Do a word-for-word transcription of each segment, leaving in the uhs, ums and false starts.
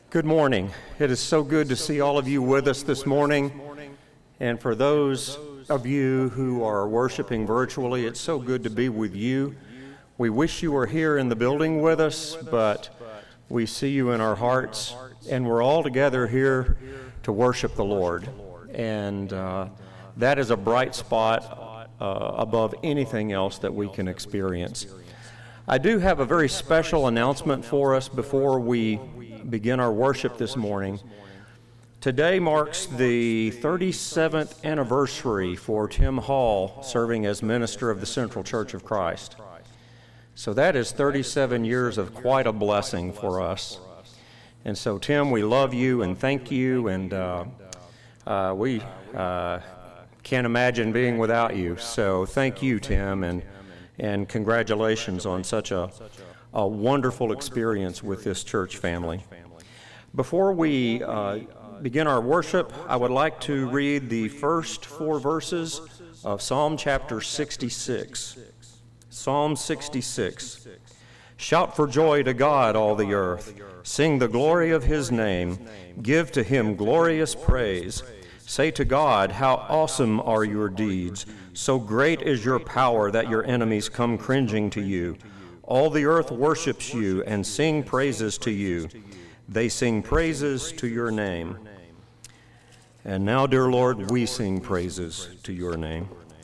Good morning. It is so good to see all of you with us this morning. And for those of you who are worshiping virtually, it's so good to be with you. We wish you were here in the building with us, but we see you in our hearts, and we're all together here to worship the Lord. And uh, that is a bright spot uh, above anything else that we can experience. I do have a very special announcement for us before we begin our worship this morning. Today marks the thirty-seventh anniversary for Tim Hall serving as minister of the Central Church of Christ. So that is thirty-seven years of quite a blessing for us. And so, Tim, we love you and thank you, and uh, uh, we uh, can't imagine being without you. So thank you, Tim, and and congratulations on such a a wonderful experience with this church family. Before we uh, begin our worship, I would like to read the first four verses of Psalm chapter sixty-six. Psalm sixty-six. Shout for joy to God, all the earth. Sing the glory of his name. Give to him glorious praise. Say to God, how awesome are your deeds. So great is your power that your enemies come cringing to you. All the earth worships you and sing praises to you. They sing praises to your name. And now, dear Lord, we sing praises to your name.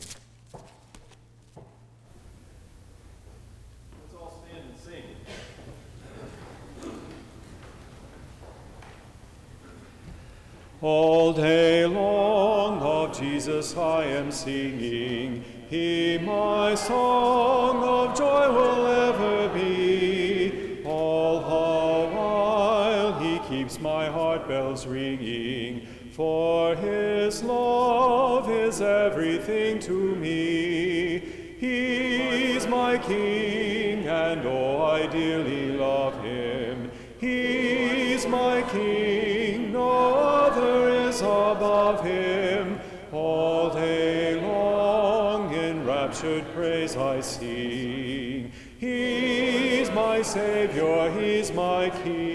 Let's all stand and sing. All day long of Jesus I am singing. He my song of joy will ever be. All the while he keeps my heart bells ringing. For his love is everything to me. He's my King, and oh, I dearly love him. He's my King, no other is above him. All day long enraptured praise I sing. He's my Savior, he's my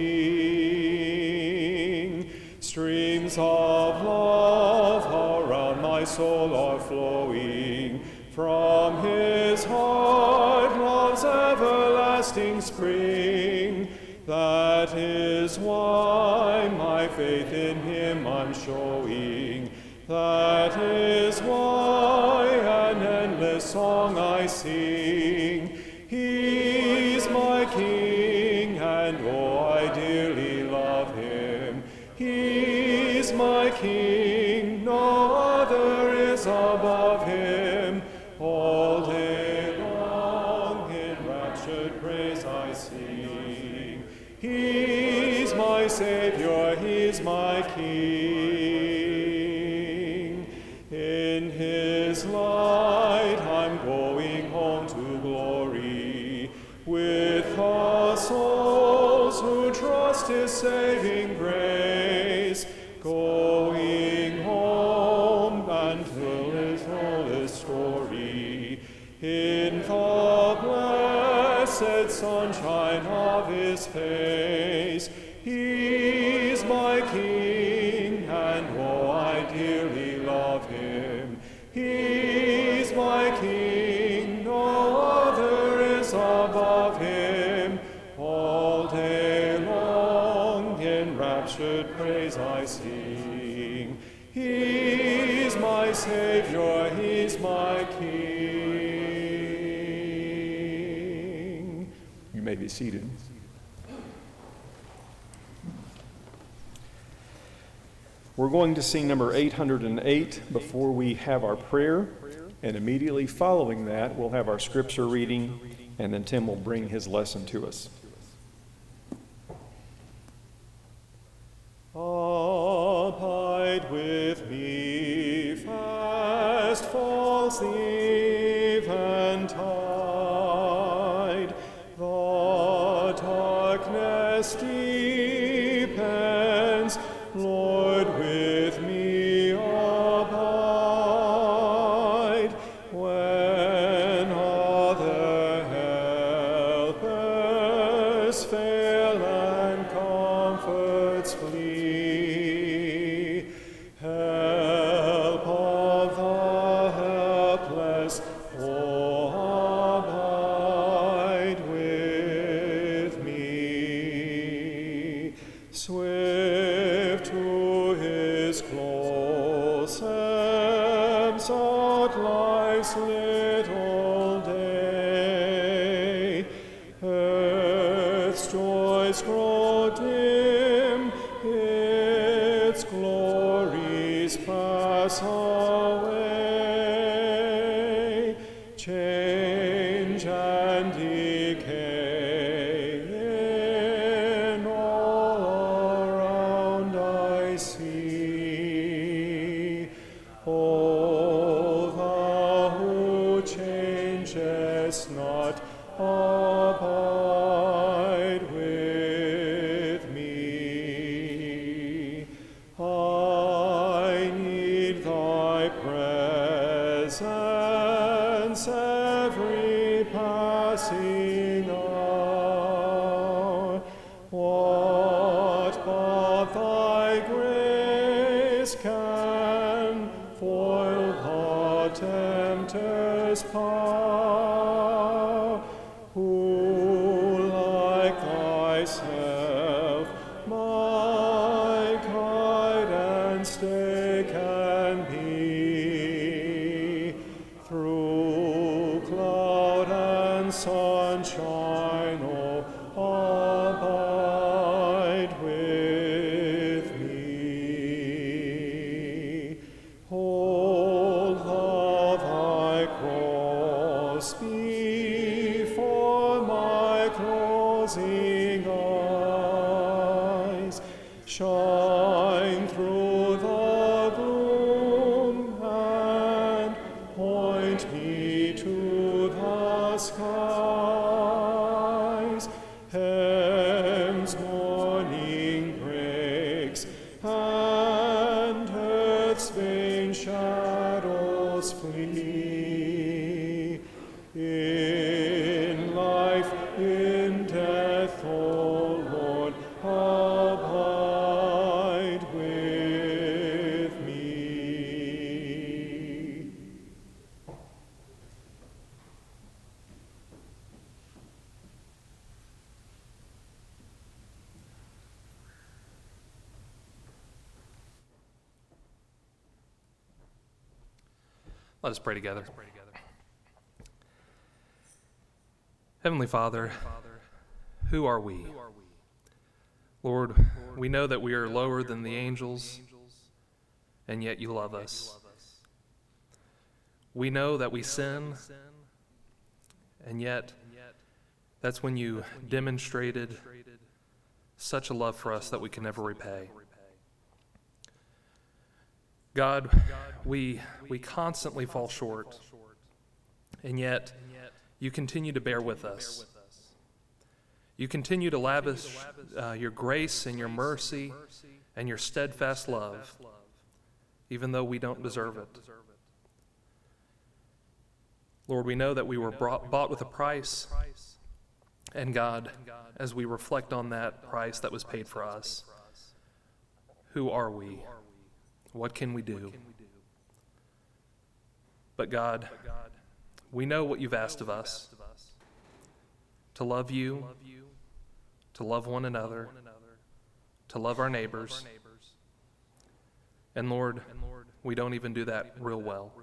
King. Streams of love around my soul are flowing. From his heart love's everlasting spring. That is why my faith in him I'm showing. That is why an endless song I sing. He's my King, and oh, I dearly love him. He's my King, no other is above him. All day long enraptured praise I sing. He's my Savior, he's my King. In his light I'm going home to glory, with the souls who trust his saving grace, going home and tell his fullest story. In the blessed sunshine of his face, he's my King, and oh, I dearly love him. He's my King, no other is above him. All day long enraptured praise I sing. He's my Savior, he's my King. You may be seated. We're going to sing number eight hundred eight before we have our prayer, and immediately following that, we'll have our scripture reading, and then Tim will bring his lesson to us. Abide with me, fast falls the eventide, the darkness deepens, Lord, with me abide. When other helpers fail and comfort shepherds flee. Help of the helpless, oh, abide with me. Swift to his close and sought life's little day. Earth's joys grow dim, its glories pass away. Change and decay in all around I see. O thou who changest not, abide with me. I need thy presence every passing hour. What but thy grace can foil the tempter's power? Who like thyself my guide and stay can be? Through cloud and sunshine, oh, abide with me. Hold thou thy cross before my closing eyes. Shine through the gloom and point me to the skies. Heaven's morning breaks and earth's vain shadows flee. In life, in death, O Lord, abide with me. Let us pray together. Heavenly Father, who are we? Lord, we know that we are lower than the angels, and yet you love us. We know that we sin, and yet that's when you demonstrated such a love for us that we can never repay. God, we, we constantly fall short, and yet you continue to bear with us. You continue to lavish uh, your grace and your mercy and your steadfast love, even though we don't deserve it. Lord, we know that we were brought, bought with a price, and God, as we reflect on that price that was paid for us, who are we? What can we do? But God, we know what you've asked of us, to love you, to love one another, to love our neighbors. And Lord, we don't even do that real well.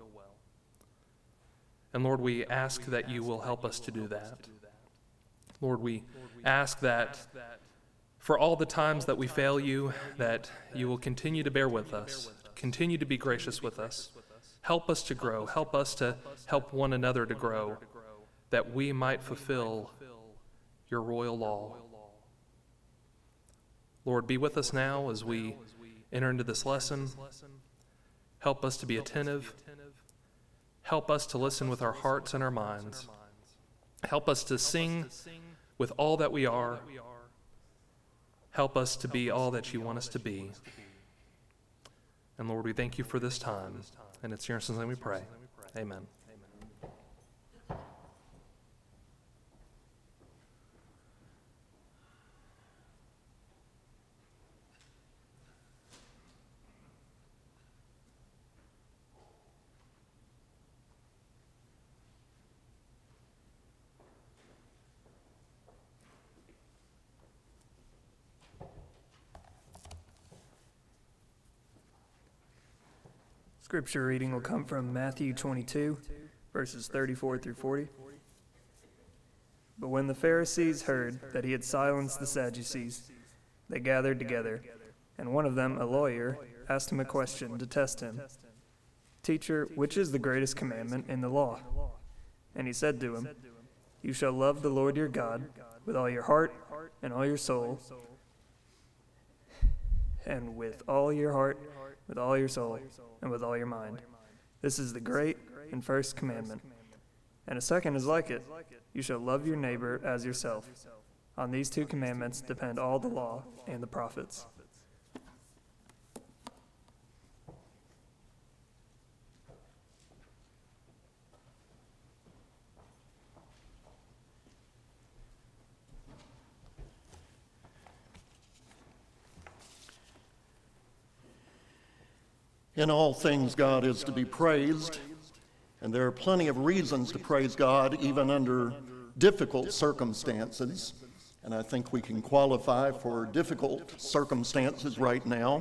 And Lord, we ask that you will help us to do that. Lord, we ask that for all the times that we fail you, that you will continue to bear with us, continue to be gracious with us. Help us to grow. Help us to help one another to grow, that we might fulfill your royal law. Lord, be with us now as we enter into this lesson. Help us to be attentive. Help us to listen with our hearts and our minds. Help us to sing with all that we are. Help us to be all that you want us to be. And Lord, we thank you for this time. And it's in your son's name we pray. Amen. Scripture reading will come from Matthew twenty-two, verses thirty-four through forty. But when the Pharisees heard that he had silenced the Sadducees, they gathered together, and one of them, a lawyer, asked him a question to test him. "Teacher, which is the greatest commandment in the law?" And he said to him, "You shall love the Lord your God with all your heart and all your soul, and with all your heart, with all your soul, and with all your mind. This is the great and first commandment. And a second is like it. You shall love your neighbor as yourself. On these two commandments depend all the law and the prophets." In all things, God is to be praised, and there are plenty of reasons to praise God, even under difficult circumstances. And I think we can qualify for difficult circumstances right now.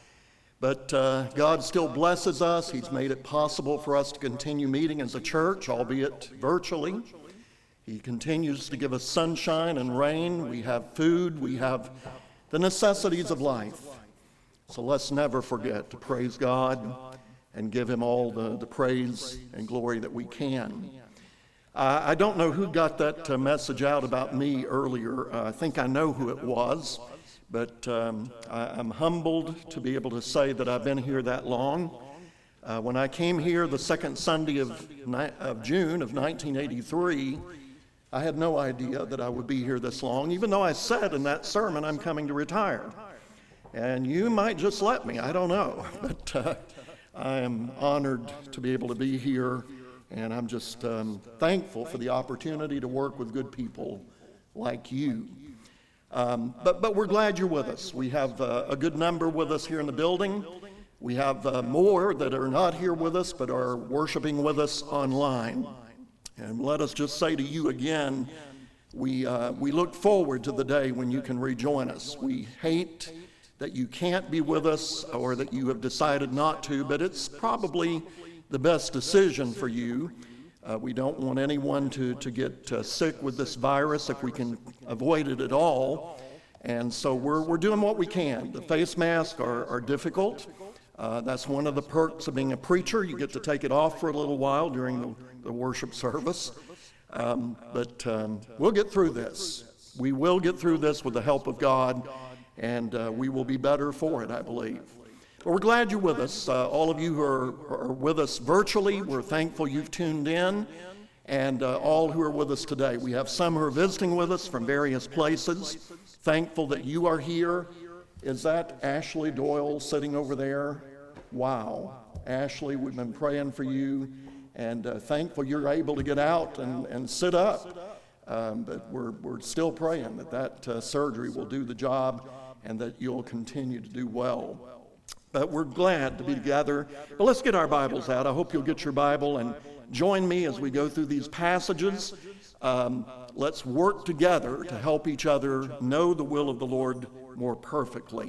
But uh, God still blesses us. He's made it possible for us to continue meeting as a church, albeit virtually. He continues to give us sunshine and rain. We have food. We have the necessities of life. So let's never forget to praise God and give him all the, the praise and glory that we can. Uh, I don't know who got that uh, message out about me earlier. Uh, I think I know who it was, but um, I, I'm humbled to be able to say that I've been here that long. Uh, when I came here the second Sunday of, ni- of June of nineteen eighty-three, I had no idea that I would be here this long, even though I said in that sermon I'm coming to retire. And you might just let me, I don't know. But uh, I am honored to be able to be here, and I'm just um, thankful for the opportunity to work with good people like you. Um, but, but we're glad you're with us. We have uh, a good number with us here in the building. We have uh, more that are not here with us, but are worshiping with us online. And let us just say to you again, we, uh, we look forward to the day when you can rejoin us. We hate that you can't be with us or that you have decided not to, but it's probably the best decision for you. Uh, we don't want anyone to, to get uh, sick with this virus if we can avoid it at all. And so we're, we're doing what we can. The face masks are, are difficult. Uh, that's one of the perks of being a preacher. You get to take it off for a little while during the, the worship service. Um, but um, we'll get through this. We will get through this with the help of God. And uh, we will be better for it, I believe. But we're glad you're with us. Uh, all of you who are, are with us virtually, we're thankful you've tuned in. And uh, all who are with us today. We have some who are visiting with us from various places. Thankful that you are here. Is that Ashley Doyle sitting over there? Wow. Ashley, we've been praying for you. And uh, thankful you're able to get out and, and sit up. Um, but we're, we're still praying that that uh, surgery will do the job and that you'll continue to do well. But we're glad to be together. But let's get our Bibles out. I hope you'll get your Bible and join me as we go through these passages. Um, let's work together to help each other know the will of the Lord more perfectly.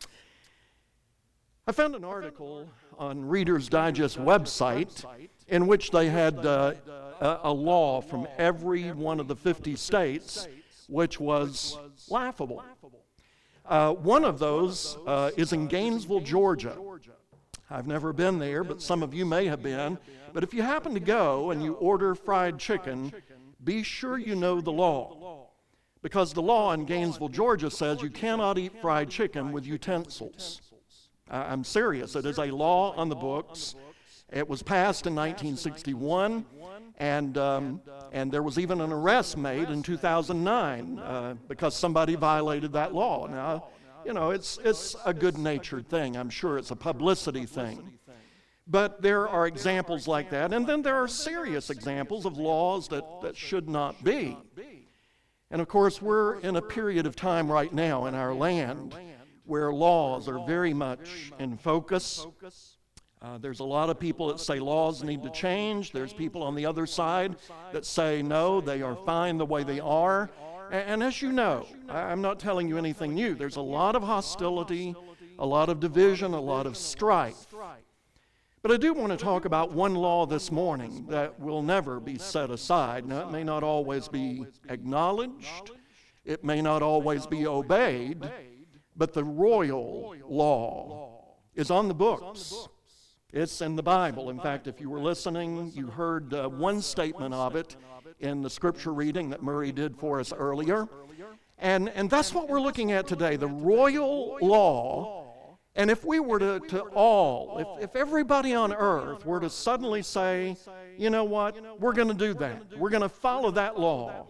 I found an article on Reader's Digest website in which they had uh, a, a law from every one of the fifty states, which was laughable. Uh, one of those uh, is in Gainesville, Georgia. I've never been there, but some of you may have been. But if you happen to go and you order fried chicken, be sure you know the law. Because the law in Gainesville, Georgia says you cannot eat fried chicken with utensils. Uh, I'm serious. It is a law on the books. It was passed in nineteen sixty-one, and um, and there was even an arrest made in two thousand nine uh, because somebody violated that law. Now, you know, it's it's a good-natured thing. I'm sure it's a publicity thing. But there are examples like that, and then there are serious examples of laws that, that should not be. And of course, we're in a period of time right now in our land where laws are very much in focus. Uh, there's a lot of people that say laws need to change. There's people on the other side that say, no, they are fine the way they are. And, and as you know, I'm not telling you anything new. There's a lot of hostility, a lot of division, a lot of strife. But But I do want to talk about one law this morning that will never be set aside. Now, it may not always be acknowledged, it may not always be obeyed, but the royal law is on the books. It's in the Bible. In fact, if you were listening, you heard uh, one statement of it in the scripture reading that Murray did for us earlier. And, and that's what we're looking at today, the royal law. And if we were to, to all, if, if everybody on earth were to suddenly say, you know what, we're going to do that, we're going to follow that law,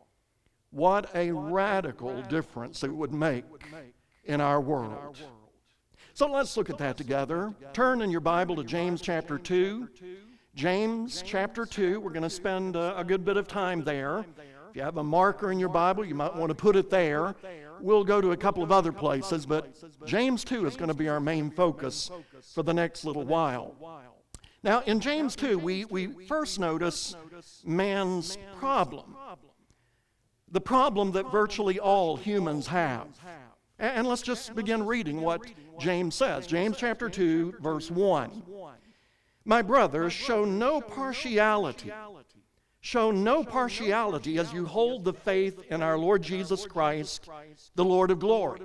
what a radical difference it would make in our world. So let's look at that together. Turn in your Bible to James chapter two. James chapter two, we're going to spend a, a good bit of time there. If you have a marker in your Bible, you might want to put it there. We'll go to a couple of other places, but James two is going to be our main focus for the next little while. Now, in James two, we, we first notice man's problem, the problem that virtually all humans have. And let's just begin reading what James says. James chapter two, verse one. My brothers, show no partiality. Show no partiality as you hold the faith in our Lord Jesus Christ, the Lord of glory.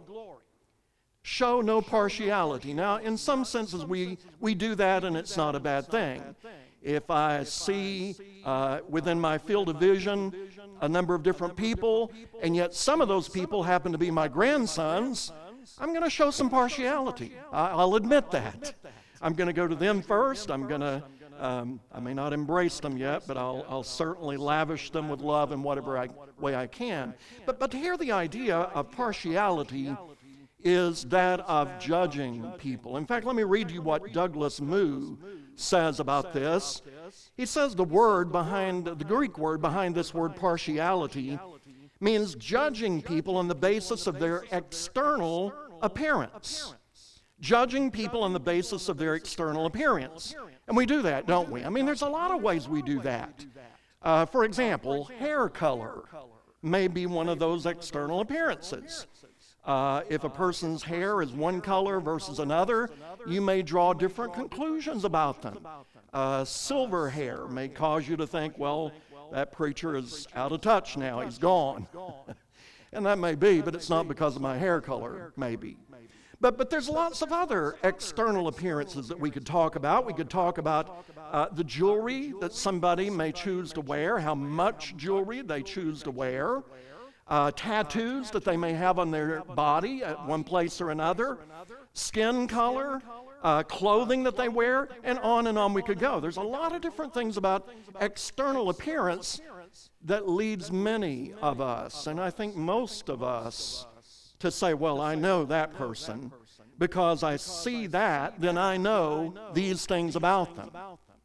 Show no partiality. Now, in some senses, we, we do that, and it's not a bad thing. If I see uh, within my field of vision a number of different people, and yet some of those people happen to be my grandsons, I'm going to show some partiality. I, I'll admit that. I'm going to go to them first. I'm going to Um, I may not embrace them yet, but I'll, I'll certainly lavish them with love in whatever I, way I can. But, but here the idea of partiality is that of judging people. In fact, let me read you what Douglas Moo says about this. He says the word behind, the Greek word behind this word partiality means judging people on the basis of their external appearance. Judging people on the basis of their external appearance. And we do that, don't we? I mean, there's a lot of ways we do that. Uh, for example, hair color may be one of those external appearances. Uh, if a person's hair is one color versus another, you may draw different conclusions about them. Uh, silver hair may cause you to think, well, that preacher is out of touch now, he's gone. And that may be, but it's not because of my hair color, maybe. But, but there's lots of other external appearances that we could talk about. We could talk about uh, the jewelry that somebody may choose to wear, how much jewelry they choose to wear, uh, tattoos that they may have on their body at one place or another, skin color, uh, clothing that they wear, and on and on we could go. There's a lot of different things about external appearance that leads many of us, and I think most of us, to say, well, I know that person. Because I see that, then I know these things about them.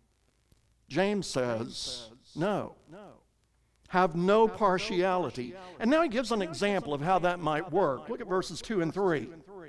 James says, no. Have no partiality. And now he gives an example of how that might work. Look at verses two and three.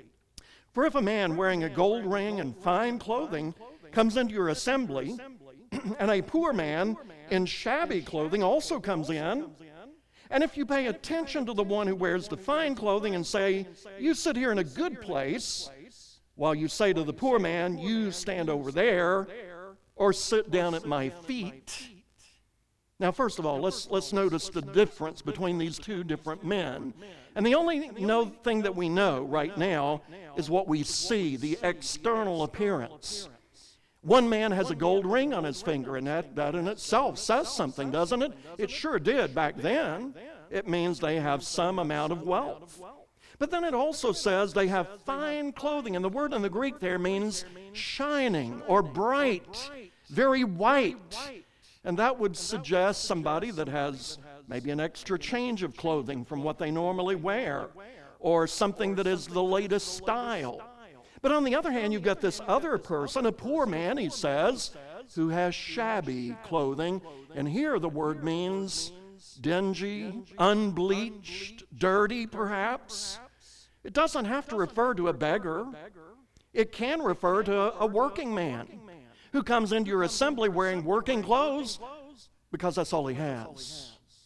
For if a man wearing a gold ring and fine clothing comes into your assembly, and a poor man in shabby clothing also comes in, and if you pay attention to the one who wears the fine clothing and say, you sit here in a good place, while you say to the poor man, you stand over there, or sit down at my feet. Now, first of all, let's, let's notice the difference between these two different men. And the only know, thing that we know right now is what we see, the external appearance. One man has a gold ring on his finger, and that, that in itself says something, doesn't it? It sure did back then. It means they have some amount of wealth. But then it also says they have fine clothing, and the word in the Greek there means shining or bright, very white. And that would suggest somebody that has maybe an extra change of clothing from what they normally wear, or something that is the latest style. But on the other hand, you've got this other person, a poor man, he says, who has shabby clothing. And here the word means dingy, unbleached, dirty perhaps. It doesn't have to refer to a beggar. It can refer to a working man who comes into your assembly wearing working clothes because that's all he has.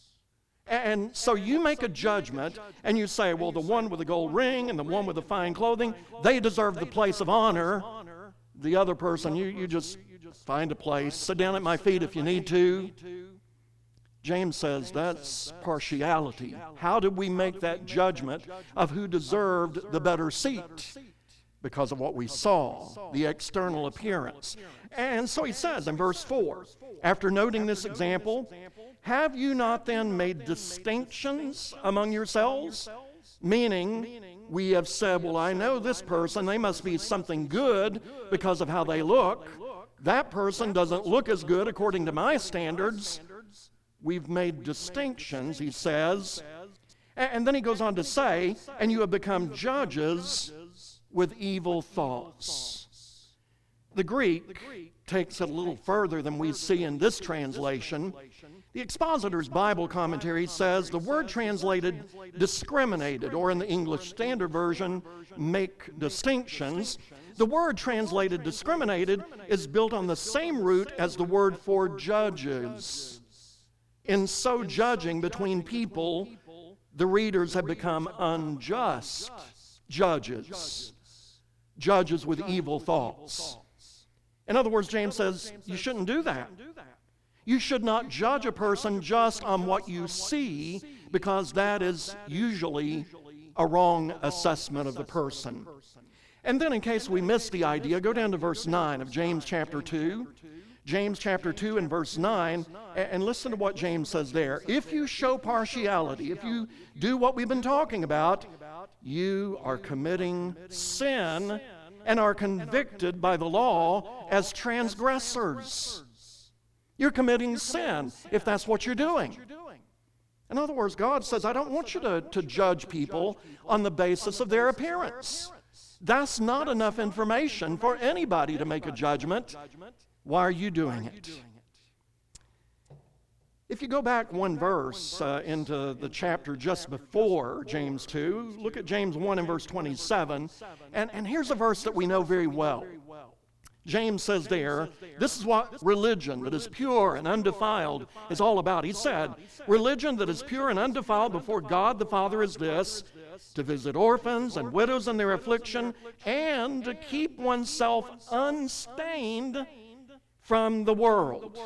And so you make a judgment and you say, well, the one with the gold ring and the one with the fine clothing, they deserve the place of honor. The other person, you, you just find a place, sit down at my feet if you need to. James says that's partiality. How did we make that judgment of who deserved the better seat? Because of what we saw, the external appearance. And so he says in verse four, after noting this example, have you not then made distinctions among yourselves? Meaning, we have said, well, I know this person, they must be something good because of how they look. That person doesn't look as good according to my standards. We've made distinctions, he says. And then he goes on to say, and you have become judges with evil thoughts. The Greek takes it a little further than we see in this translation. The Expositor's Bible Commentary says the word translated discriminated, or in the English Standard Version, make distinctions. The word translated discriminated is built on the same root as the word for judges. In so judging between people, the readers have become unjust judges, judges with evil thoughts. In other words, James says, you shouldn't do that. You should not judge a person just on what you see, because that is usually a wrong assessment of the person. And then in case we missed the idea, go down to verse nine of James chapter two. James chapter two and verse nine, and listen to what James says there. If you show partiality, if you do what we've been talking about, you are committing sin and are convicted by the law as transgressors. You're committing sin if that's what you're doing. In other words, God says, I don't want you to, to judge people on the basis of their appearance. That's not enough information for anybody to make a judgment. Why are you doing it? If you go back one verse uh, into the chapter just before James two, look at James one and verse twenty-seven, and, and here's a verse that we know very well. James says there, this is what religion that is pure and undefiled is all about. He said, religion that is pure and undefiled before God the Father is this, to visit orphans and widows in their affliction, and to keep oneself unstained from the world.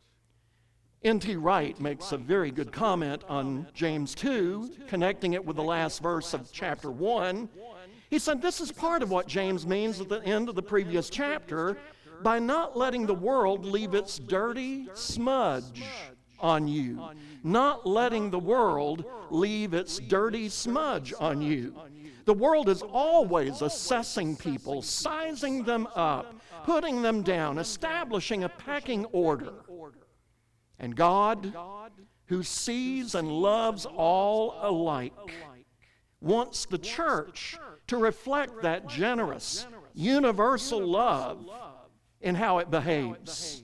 N T Wright makes a very good comment on James two, connecting it with the last verse of chapter one. He said, this is part of what James means at the end of the previous chapter by not letting the world leave its dirty smudge on you. Not letting the world leave its dirty smudge on you. The world is always assessing people, sizing them up, putting them down, establishing a pecking order. And God, who sees and loves all alike, wants the church to reflect that generous, universal love in how it behaves.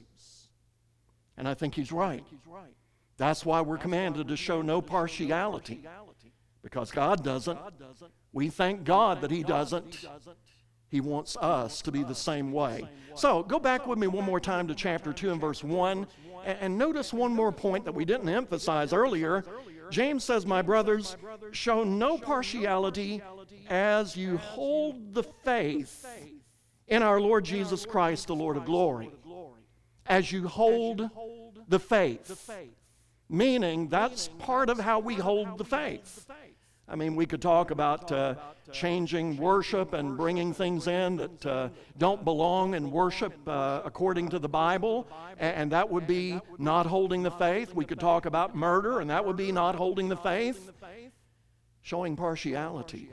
And I think he's right. That's why we're commanded to show no partiality, because God doesn't. We thank God that he doesn't. He wants us to be the same way. So go back with me one more time to chapter two and verse one, and notice one more point that we didn't emphasize earlier. James says, my brothers, show no partiality as you hold the faith in our Lord Jesus Christ, the Lord of glory. As you hold the faith. Meaning that's part of how we hold the faith. I mean, we could talk about uh, changing worship and bringing things in that uh, don't belong in worship uh, according to the Bible, and, and that would be not holding the faith. We could talk about murder, and that would be not holding the faith. Showing partiality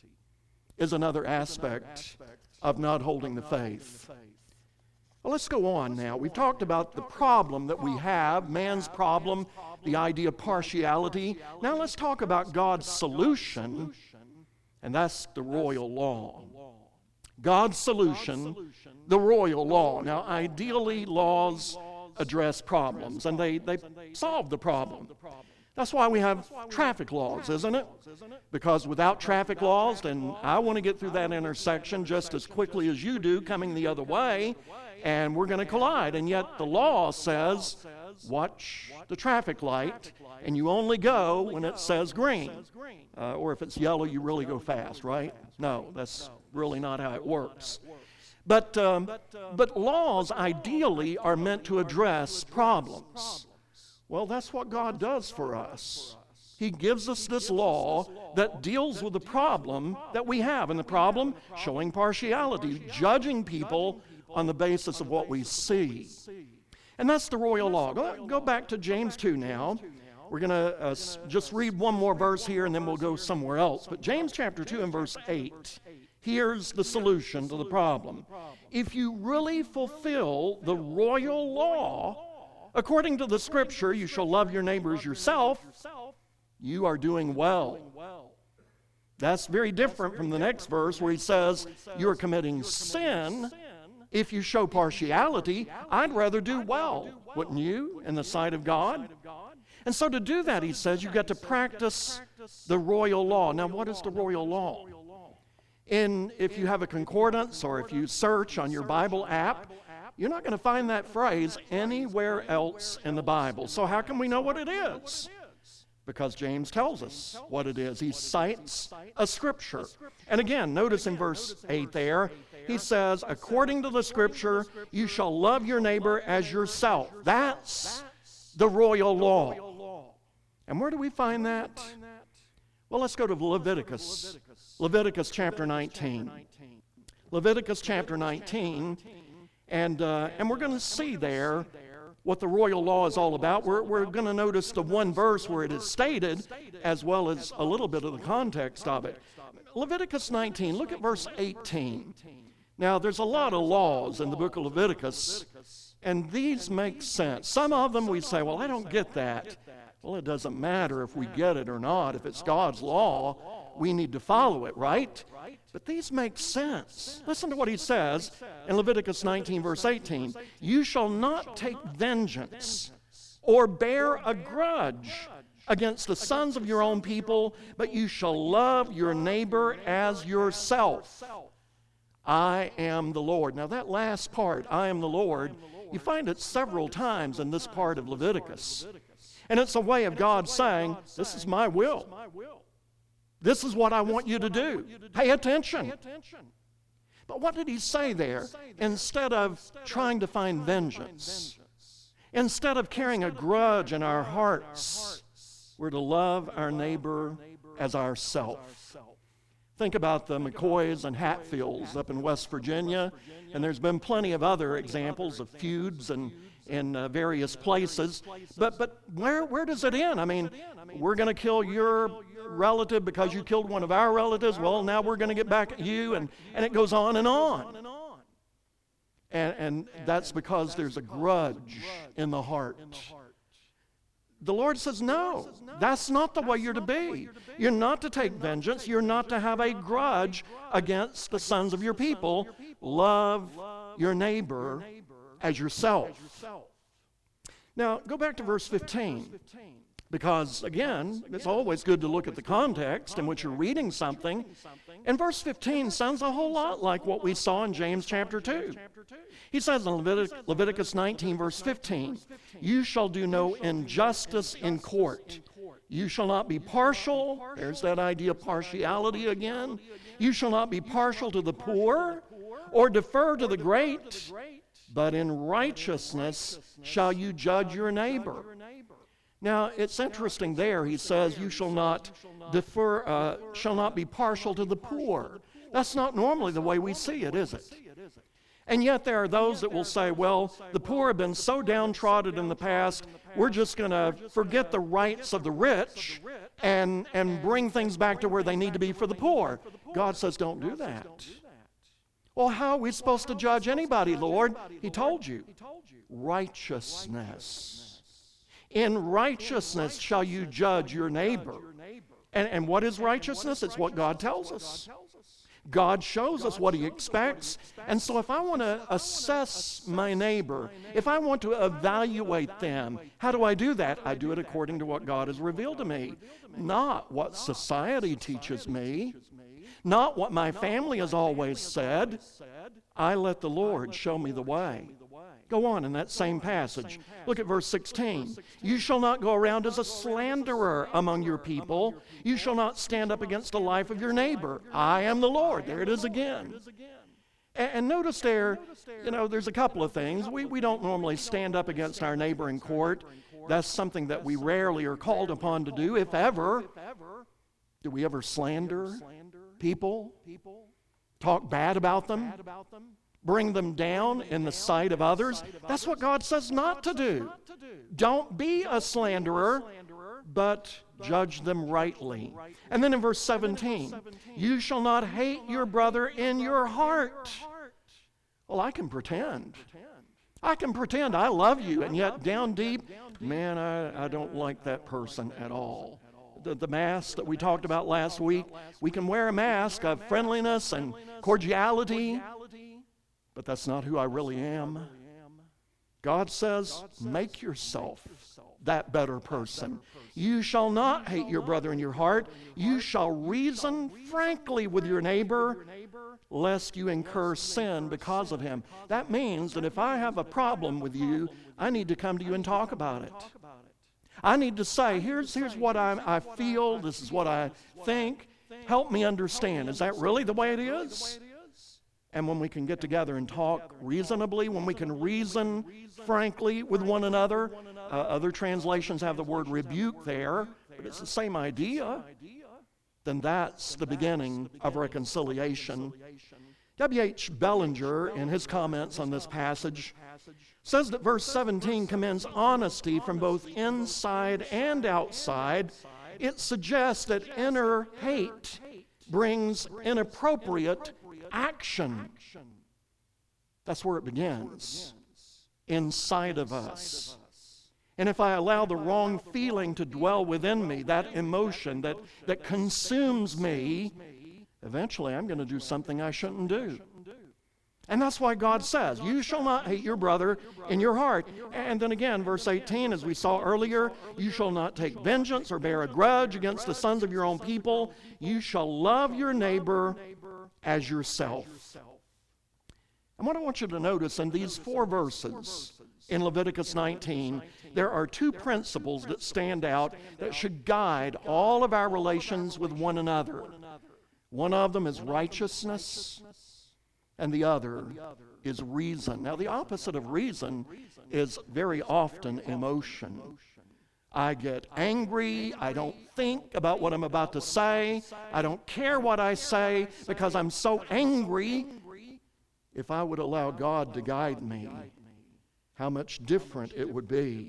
is another aspect of not holding the faith. Well, let's go on now. We've talked about the problem that we have, man's problem, the idea of partiality. Now let's talk about God's solution, and that's the royal law. God's solution, the royal law. Now, ideally, laws address problems, and they, they solve the problem. That's why we have traffic laws, isn't it? Because without traffic laws, then I want to get through that intersection just as quickly as you do coming the other way, and we're going to collide. And yet the law says, watch the traffic light, and you only go when it says green. Uh, or if it's yellow, you really go fast, right? No, that's really not how it works. But, um, but laws ideally are meant to address problems. Well, that's what God does for us. He gives us this law that deals with the problem that we have. And the problem, showing partiality, judging people on the basis of what we see. And that's the royal law. Go, go back to James two now. We're going to uh, just read one more verse here and then we'll go somewhere else. But James chapter two and verse eight, here's the solution to the problem. If you really fulfill the royal law, according to the scripture, you shall love your neighbor as yourself, you are doing well. That's very different from the next verse where he says you are committing sin if you show partiality. I'd rather do well, wouldn't you, in the sight of God? And so to do that, he says, you've got to practice the royal law. Now, what is the royal law? In, if you have a concordance or if you search on your Bible app, you're not going to find that phrase anywhere else in the Bible. So how can we know what it is? Because James tells us what it is. He cites a scripture. And again, notice in verse eight there, he says, according to the scripture, you shall love your neighbor as yourself. That's the royal law. And where do we find that? Well, let's go to Leviticus. Leviticus chapter nineteen. Leviticus chapter nineteen. And, uh, and we're going to see there what the royal law is all about. We're, we're going to notice the one verse where it is stated, as well as a little bit of the context of it. Leviticus nineteen, look at verse eighteen. Now, there's a lot of laws in the book of Leviticus, and these make sense. Some of them we say, well, I don't get that. Well, it doesn't matter if we get it or not. If it's God's law, we need to follow it, right? But these make sense. Listen to what he says in Leviticus nineteen, verse eighteen. You shall not take vengeance or bear a grudge against the sons of your own people, but you shall love your neighbor as yourself. I am the Lord. Now that last part, I am the Lord, you find it several times in this part of Leviticus. And it's a way of God saying, this is my will. This is what I want you to do. Pay attention. But what did he say there? Instead of trying to find vengeance, instead of carrying a grudge in our hearts, we're to love our neighbor as ourself. Think about the McCoys and Hatfields up in West Virginia, and there's been plenty of other examples of feuds and in uh, various places. But but where where does it end? I mean, we're going to kill your relative because you killed one of our relatives. Well, now we're going to get back at you, and, and it goes on and on. And, and that's because there's a grudge in the heart. The Lord says, no, that's not the way you're to be. You're not to take vengeance. You're not to have a grudge against the sons of your people. Love your neighbor as yourself. Now, go back to verse fifteen. Because, again, it's always good to look at the context in which you're reading something. And verse fifteen sounds a whole lot like what we saw in James chapter two. He says in Levitic- Leviticus nineteen, verse fifteen, you shall do no injustice in court. You shall not be partial. There's that idea of partiality again. You shall not be partial to the poor or defer to the great, but in righteousness shall you judge your neighbor. Now, it's interesting there, he says, you shall not defer, uh, shall not be partial to the poor. That's not normally the way we see it, is it? And yet there are those that will say, well, the poor have been so downtrodden in the past, we're just going to forget the rights of the rich and, and bring things back to where they need to be for the poor. God says, don't do that. Well, how are we supposed to judge anybody, Lord? He told you. Righteousness. In righteousness shall you judge your neighbor. And, and what is righteousness? It's what God tells us. God shows us what he expects. And so if I want to assess my neighbor, if I want to evaluate them, how do I do that? I do it according to what God has revealed to me. Not what society teaches me. Not what my family has always said. I let the Lord show me the way. Go on in that same passage. Look at verse sixteen. You shall not go around as a slanderer among your people. You shall not stand up against the life of your neighbor. I am the Lord. There it is again. And, and notice there, you know, there's a couple of things. We, we don't normally stand up against our neighbor in court. That's something that we rarely are called upon to do, if ever. Do we ever slander people? Talk bad about them? Bring them down in the sight of others? That's what God says not to do. Don't be a slanderer, but judge them rightly. And then in verse seventeen, you shall not hate your brother in your heart. Well, I can pretend. I can pretend I love you, and yet down deep, man, I, I don't like that person at all. The, the mask that we talked about last week, we can wear a mask of friendliness and cordiality, but that's not who I really am. God says, make yourself that better person. You shall not hate your brother in your heart. You shall reason frankly with your neighbor, lest you incur sin because of him. That means that if I have a problem with you, I need to come to you and talk about it. I need to say, here's, here's what I, I feel, this is what I think. Help me understand. Is that really the way it is? And when we can get together and talk reasonably, when we can reason frankly with one another, uh, other translations have the word rebuke there, but it's the same idea, then that's the beginning of reconciliation. W H Bellinger, in his comments on this passage, says that verse seventeen commends honesty from both inside and outside. It suggests that inner hate brings inappropriate action. That's where it begins, inside of us. And if I allow the wrong feeling to dwell within me, that emotion that, that consumes me, eventually I'm going to do something I shouldn't do. And that's why God says, you shall not hate your brother in your heart. And then again, verse eighteen, as we saw earlier, you shall not take vengeance or bear a grudge against the sons of your own people. You shall love your neighbor as yourself. And what I want you to notice in these four verses in Leviticus nineteen, there are two principles that stand out that should guide all of our relations with one another. One of them is righteousness, and the other is reason. Now, the opposite of reason is very often emotion. I get angry. I don't think about what I'm about to say. I don't care what I say because I'm so angry. If I would allow God to guide me, how much different it would be.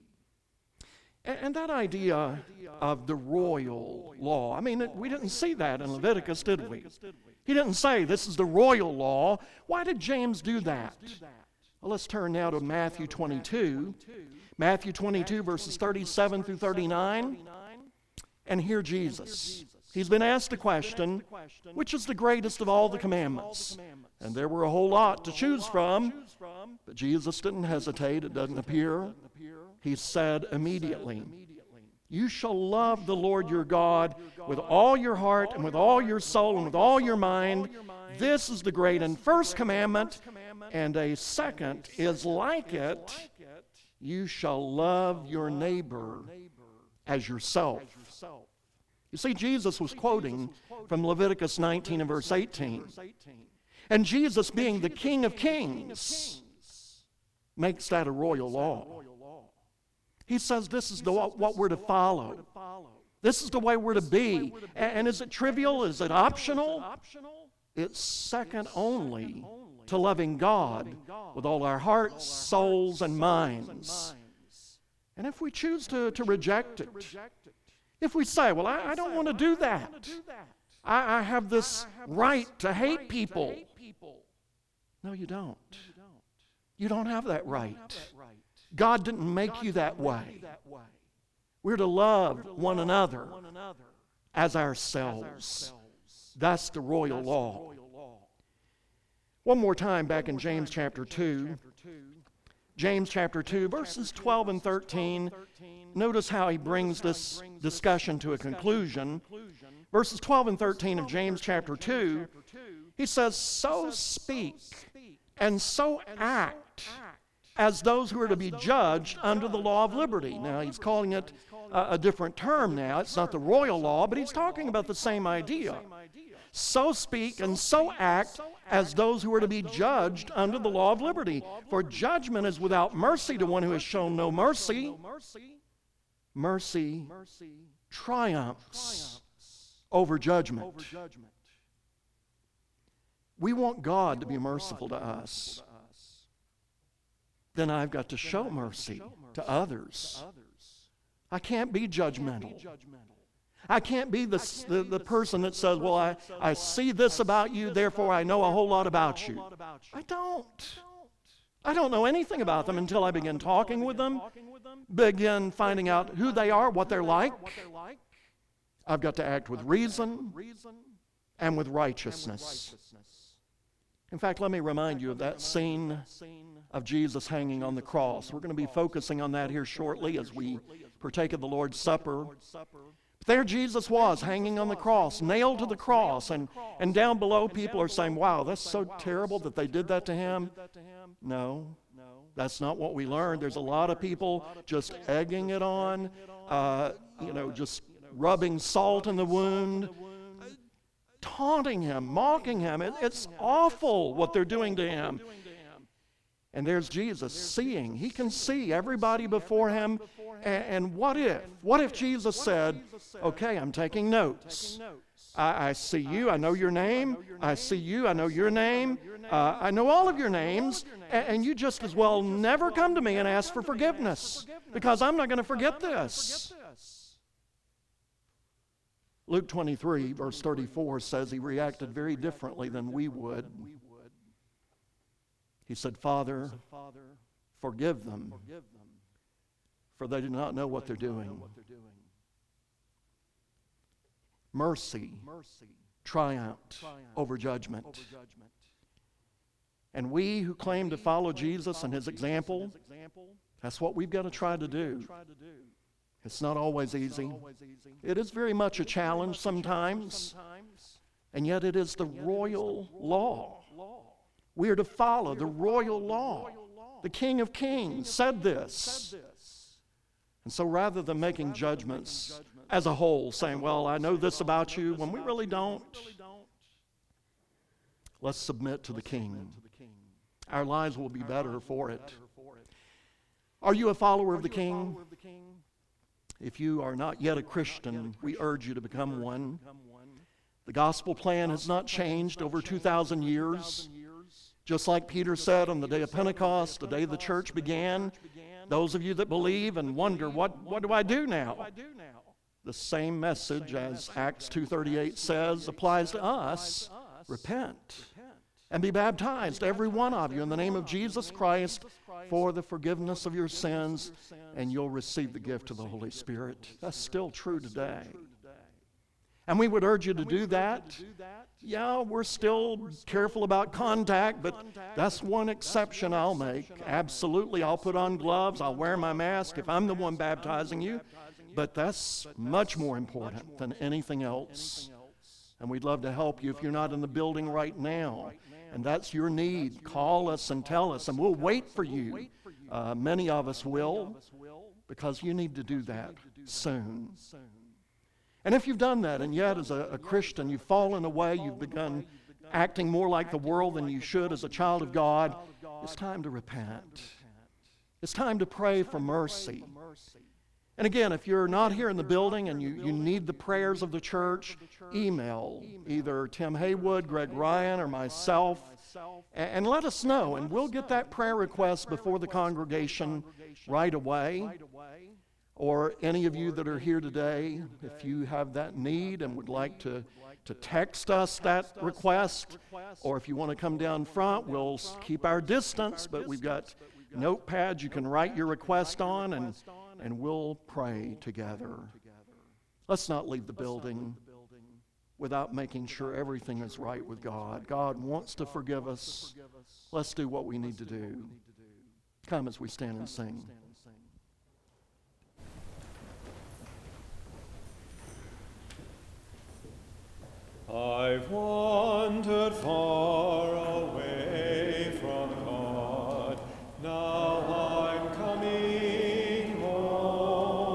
And that idea of the royal law, I mean, we didn't see that in Leviticus, did we? He didn't say this is the royal law. Why did James do that? Well, let's turn now to Matthew twenty-two. Matthew twenty-two, verses thirty-seven through thirty-nine. And hear Jesus. He's been asked a question, which is the greatest of all the commandments? And there were a whole lot to choose from, but Jesus didn't hesitate, it doesn't appear. He said immediately, you shall love the Lord your God with all your heart and with all your soul and with all your mind. This is the great and first commandment, and a second is like it. You shall love your neighbor as yourself. You see, Jesus was quoting from Leviticus nineteen and verse eighteen. And Jesus, being the King of Kings, makes that a royal law. He says this is the, what we're to follow. This is the way we're to be. And is it trivial? Is it optional? It's second only to loving God with all our hearts, souls, and minds. And if we choose to, to reject it, if we say, well, I, I don't want to do that. I, I have this right to hate people. No, you don't. You don't have that right. God didn't make you that way. We're to love one another as ourselves. That's the royal law. One more time back in James chapter two. James chapter two, verses twelve and thirteen. Notice how he brings this discussion to a conclusion. Verses twelve and thirteen of James chapter two, he says, so speak and so act as those who are to be judged under the law of liberty. Now, he's calling it a, a different term now. It's not the royal law, but he's talking about the same idea. so speak and so act as those who are to be judged under the law of liberty. For judgment is without mercy to one who has shown no mercy. Mercy triumphs over judgment. We want God to be merciful to us. Then I've got to show mercy to others. I can't be judgmental. I can't be the, the, the person that says, well, I, I see this about you, therefore I know a whole lot about you. I don't. I don't know anything about them until I begin talking with them, begin finding out who they are, what they're like. I've got to act with reason and with righteousness. In fact, let me remind you of that scene of Jesus hanging on the cross. We're going to be focusing on that here shortly as we partake of the Lord's Supper. But there Jesus was, hanging on the cross, nailed to the cross, and, and down below people are saying, wow, that's so terrible that they did that to him. No, that's not what we learned. There's a lot of people just egging it on, uh, you know, just rubbing salt in the wound, taunting him, mocking him. It, it's awful what they're doing to him. And there's Jesus seeing. He can see everybody before him. And, and what if? What if Jesus said, okay, I'm taking notes. I, I see you. I know your name. I see you. I know your name. Uh, I know all of your names. And, and you just as well never come to me and ask for forgiveness, because I'm not going to forget this. Luke twenty-three, verse thirty-four says he reacted very differently than we would. He said, Father, forgive them, for they do not know what they're doing. Mercy triumphed over judgment. And we who claim to follow Jesus and his example, that's what we've got to try to do. It's not always easy. It is very much a challenge sometimes, and yet it is the royal law. We are to follow the royal law. The King of Kings said this. And so rather than making judgments as a whole, saying, well, I know this about you, when we really don't, let's submit to the King. Our lives will be better for it. Are you a follower of the King? If you are not yet a Christian, we urge you to become one. The gospel plan has not changed over two thousand years. Just like Peter said on the day of Pentecost, the day the church began, those of you that believe and wonder, what, what do I do now? The same message as Acts two thirty-eight says applies to us. Repent and be baptized, every one of you, in the name of Jesus Christ for the forgiveness of your sins, and you'll receive the gift of the Holy Spirit. That's still true today. And we would urge you to do that. Yeah, we're still careful about contact, but that's one exception I'll make. Absolutely, I'll put on gloves, I'll wear my mask if I'm the one baptizing you, but that's much more important than anything else. And we'd love to help you if you're not in the building right now, and that's your need. Call us and tell us, and we'll wait for you. Uh, many of us will, because you need to do that soon. And if you've done that, and yet as a, a Christian you've fallen away, you've begun acting more like the world than you should as a child of God, it's time to repent. It's time to pray for mercy. And again, if you're not here in the building and you, you need the prayers of the church, email either Tim Haywood, Greg Ryan, or myself, and, and let us know, and we'll get that prayer request before the congregation right away. Or any of you that are here today, if you have that need and would like to, to text us that request, or if you want to come down front, we'll keep our distance, but we've got notepads you can write your request on, and, and we'll pray together. Let's not leave the building without making sure everything is right with God. God wants to forgive us. Let's do what we need to do. Come as we stand and sing. I've wandered far away from God, now I'm coming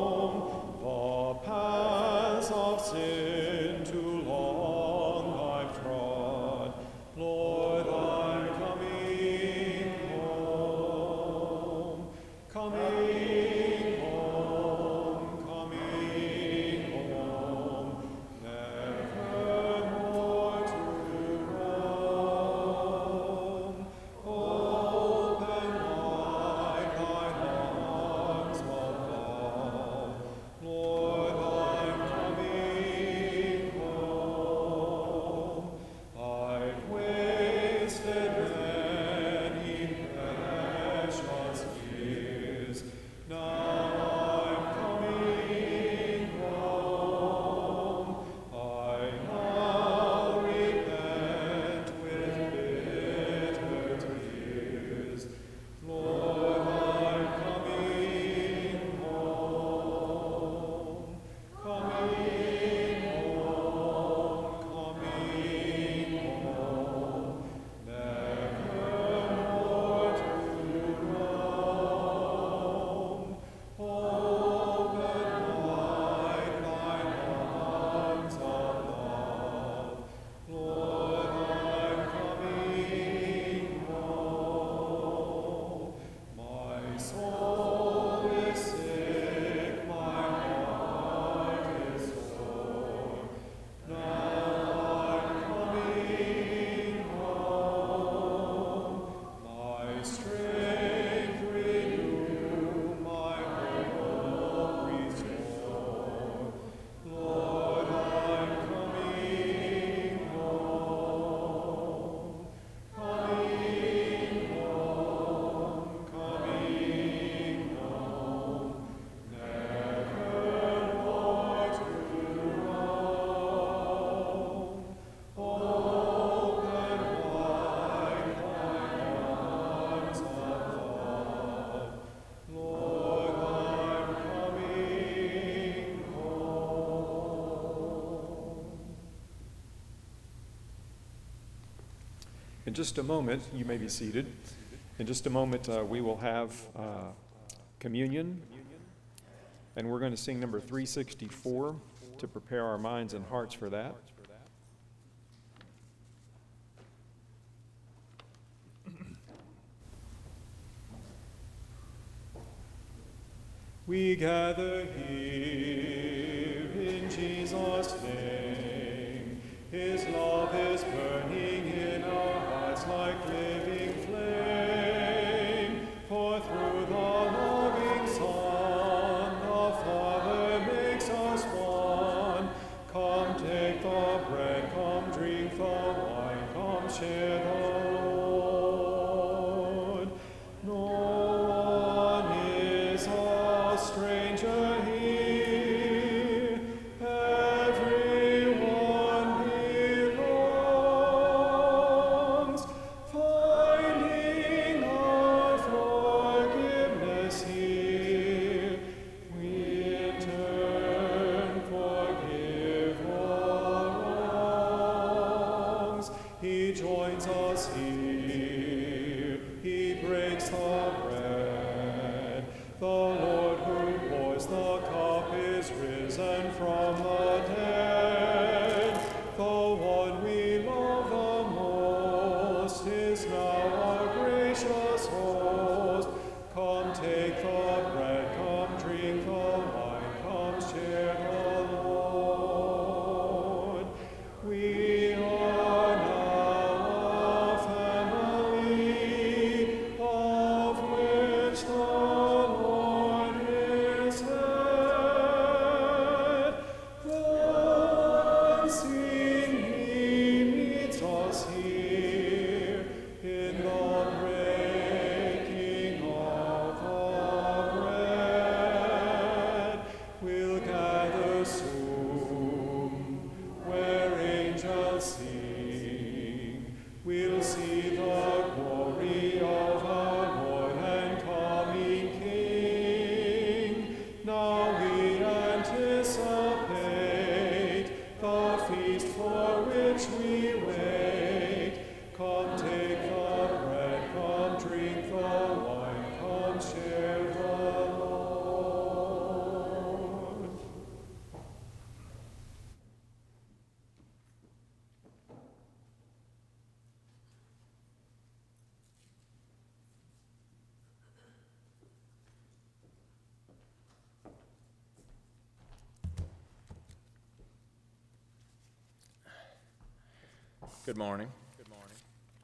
home. The paths of sin too long I've In just a moment, you may be seated. In just a moment, uh, we will have uh, communion, and we're going to sing number three sixty-four to prepare our minds and hearts for that. We gather here in Jesus' name. His love is burning in our hearts like living flame. For through the loving Son, the Father makes us one. Come take the bread, come drink the wine, come share the Lord. No one is a stranger here. Everyone belongs. Finding our forgiveness here, we in turn forgive all wrongs. He joins us here. He breaks the bread. The Lord who pours the cup is risen from the dead. The one we love the most is now our gracious host. Come take the bread, come drink the wine, come share the Lord. We are now a family of which the Lord is head. Unseen He meets us here in the breaking of the bread. We'll gather soon where angels sing. We'll see the glory of our Lord and coming King. Now we anticipate the feast for which we wait. Come take the bread, come drink the wine, come share the Lord. Good morning. Good morning.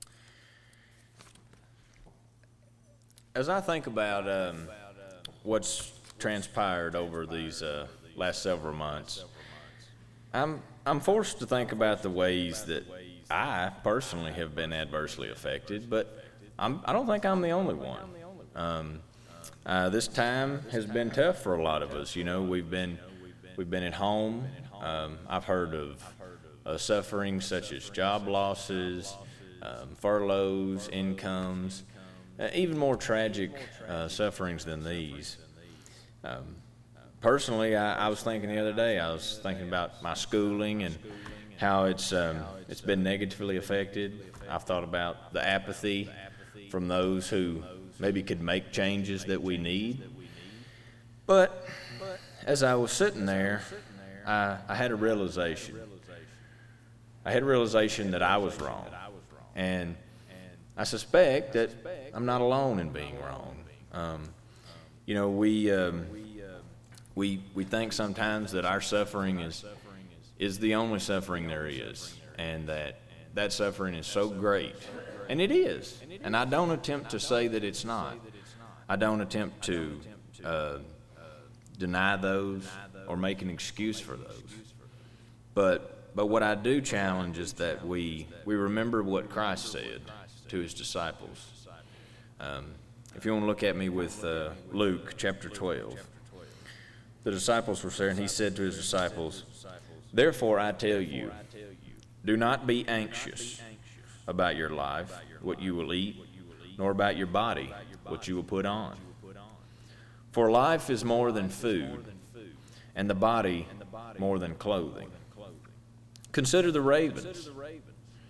As I think about um, what's transpired over these uh, last several months, I'm I'm forced to think about the ways that I personally have been adversely affected, but I'm, I don't think I'm the only one. Um, uh, this time has been tough for a lot of us. You know, we've been we've been at home. Um, I've heard of uh, suffering such as job losses, um, furloughs, incomes, uh, even more tragic uh, sufferings than these. Um, personally, I, I was thinking the other day, I was thinking about my schooling and how it's um, it's been negatively affected. I've thought about the apathy from those who maybe could make changes that we need. But as I was sitting there, I, I had a realization. I had a realization that I was wrong. And I suspect that I'm not alone in being wrong. Um, you know, we, um, we, we think sometimes that our suffering is, is the only suffering there is, and that that suffering is so great. And it is. And I don't attempt to say that it's not. I don't attempt to uh, deny those or make an excuse for those. But but what I do challenge is that we we remember what Christ said to his disciples. Um, if you want to look at me with uh, Luke chapter twelve, the disciples were there, and he said to his disciples, "Therefore I tell you, do not be anxious about your life, what you will eat, nor about your body, what you will put on. For life is more than food, and the body more than clothing. Consider the ravens.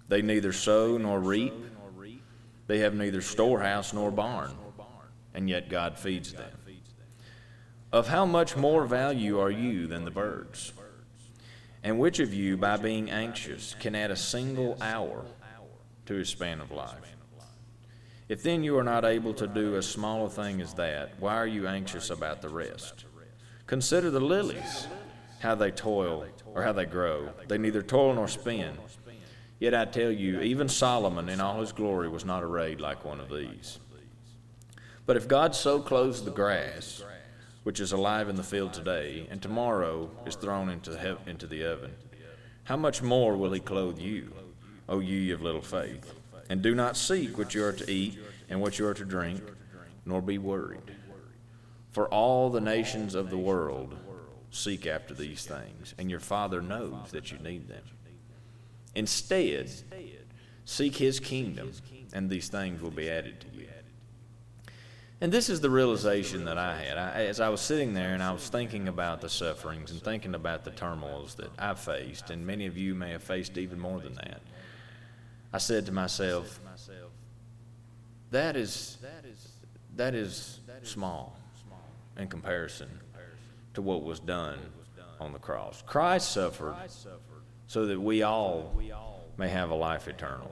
They neither sow nor reap. They have neither storehouse nor barn, and yet God feeds them. Of how much more value are you than the birds? And which of you, by being anxious, can add a single hour to his span of life? If then you are not able to do as small a thing as that, why are you anxious about the rest? Consider the lilies, how they toil, or how they grow. They neither toil nor spin. Yet I tell you, even Solomon in all his glory was not arrayed like one of these. But if God so clothes the grass, which is alive in the field today, and tomorrow is thrown into the, he- into the oven, how much more will he clothe you, O ye of little faith? And do not seek what you are to eat and what you are to drink, nor be worried. For all the nations of the world seek after these things, and your Father knows that you need them. Instead, seek his kingdom, and these things will be added to you. And this is the realization that I had. I, as I was sitting there and I was thinking about the sufferings and thinking about the turmoils that I've faced, and many of you may have faced even more than that, I said to myself, that is, that is small in comparison to what was done on the cross. Christ suffered so that we all may have a life eternal.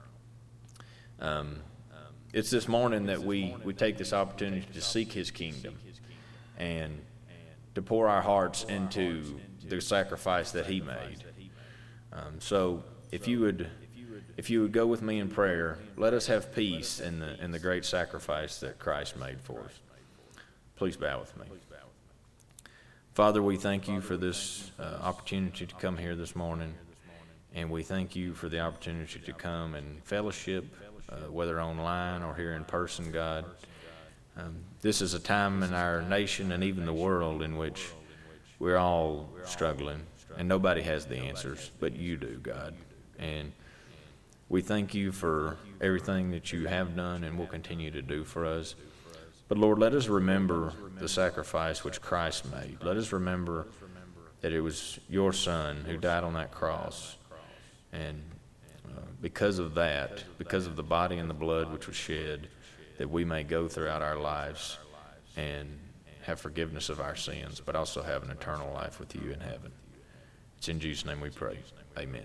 Um, it's this morning that we, we take this opportunity to seek his kingdom and to pour our hearts into the sacrifice that he made. Um, so if you would if you would go with me in prayer, let us have peace in the in the great sacrifice that Christ made for us. Please bow with me. Father, we thank you for this uh, opportunity to come here this morning, and we thank you for the opportunity to come and fellowship, uh, whether online or here in person, God. Um, this is a time in our nation and even the world in which we're all struggling, and nobody has the answers, but you do, God. And we thank you for everything that you have done and will continue to do for us. But Lord, let us remember the sacrifice which Christ made. Let us remember that it was your Son who died on that cross. And uh, because of that, because of the body and the blood which was shed, that we may go throughout our lives and have forgiveness of our sins, but also have an eternal life with you in heaven. It's in Jesus' name we pray. Amen.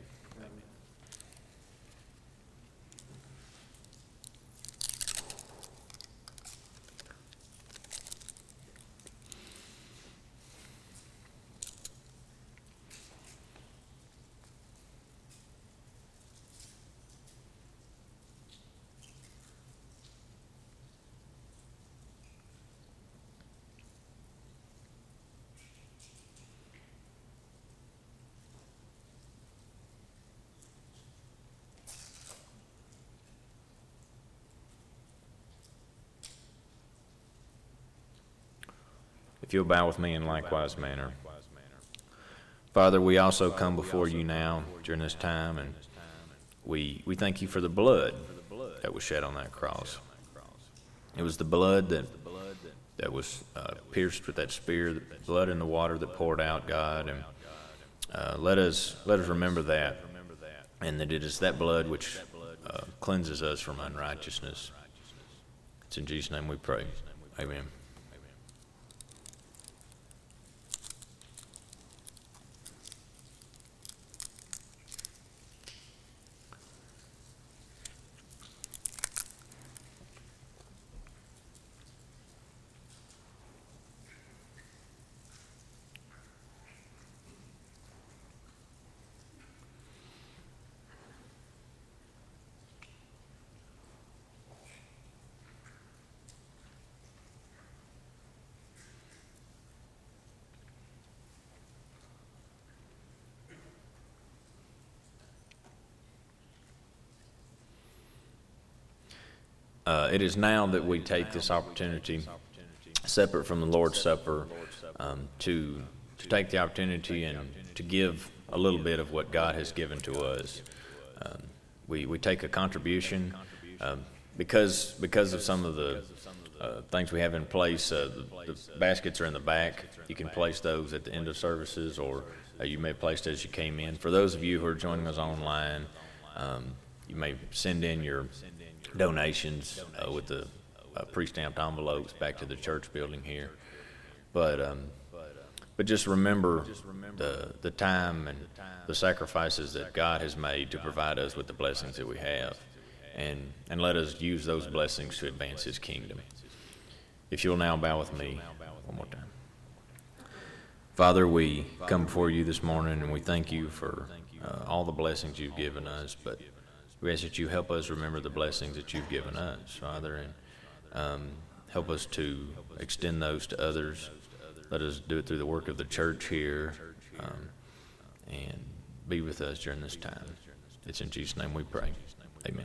If you'll bow with me in likewise manner. Father, we also come before you now during this time, and we we thank you for the blood that was shed on that cross. It was the blood that that was uh, pierced with that spear, the blood in the water that poured out, God, and uh, let us let us remember that, and that it is that blood which uh, cleanses us from unrighteousness. It's in Jesus' name we pray. Amen. Uh, it is now that we take this opportunity, separate from the Lord's Supper, um, to to take the opportunity and to give a little bit of what God has given to us. Um, we we take a contribution um, because because of some of the uh, things we have in place. Uh, the, the baskets are in the back. You can place those at the end of services, or uh, you may have placed as you came in. For those of you who are joining us online, Um, you may send in your donations uh, with the uh, pre-stamped envelopes back to the church building here. But um, but just remember the the time and the sacrifices that God has made to provide us with the blessings that we have, and and let us use those blessings to advance His kingdom. If you'll now bow with me one more time. Father, we come before you this morning, and we thank you for uh, all the blessings you've given us, but we ask that you help us remember the blessings that you've given us, Father, and um, help us to extend those to others. Let us do it through the work of the church here, um, and be with us during this time. It's in Jesus' name we pray. Amen.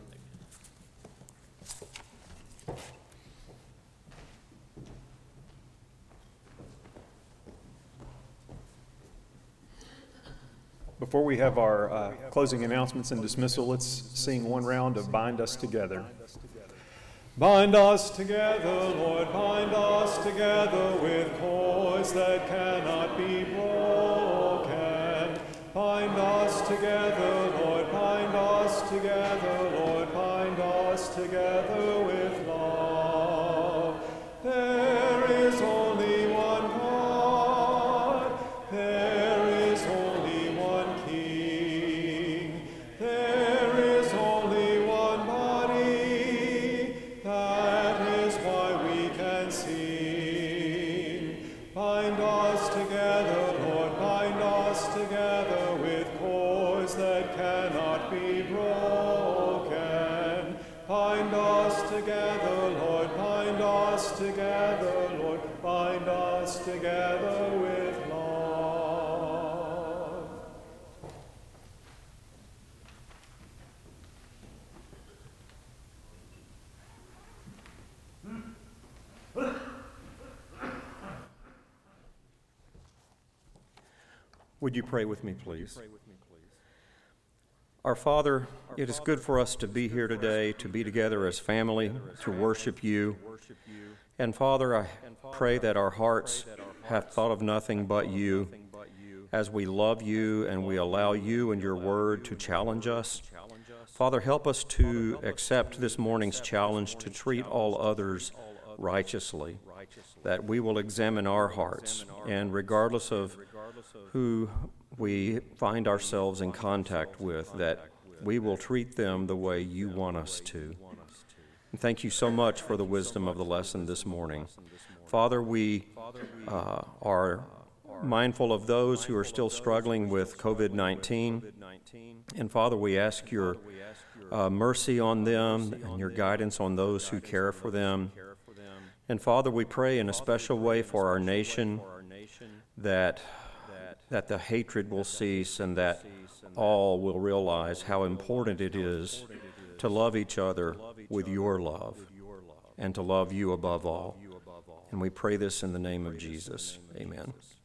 Before we have our uh, closing announcements and dismissal, let's sing one round of Bind Us Together. Bind us together, Lord, bind us together with cords that cannot be broken. Bind us together, Lord, bind us together, Lord, bind us together with love. There is only one God, there is only one King, there is only one body, that is why we can sing. Bind us together, Lord, bind us together with cords that cannot be broken. Bind us together, Lord, bind us together, Lord, bind us together with love. Would you pray with me, please? Our Father, it is good for us to be here today, to be together as family, to worship you. And Father, I pray that our hearts have thought of nothing but you as we love you and we allow you and your word to challenge us. Father, help us to accept this morning's challenge to treat all others righteously, that we will examine our hearts, and regardless of who we find ourselves in contact with, that we will treat them the way you want us to. And thank you so much for the wisdom of the lesson this morning. Father, we uh, are mindful of those who are still struggling with covid nineteen. And Father, we ask your uh, mercy on them and your guidance on those who care for them. And Father, we pray in a special way for our nation that that the hatred will cease and that all will realize how important it is to love each other with your love and to love you above all. And we pray this in the name of Jesus. Amen.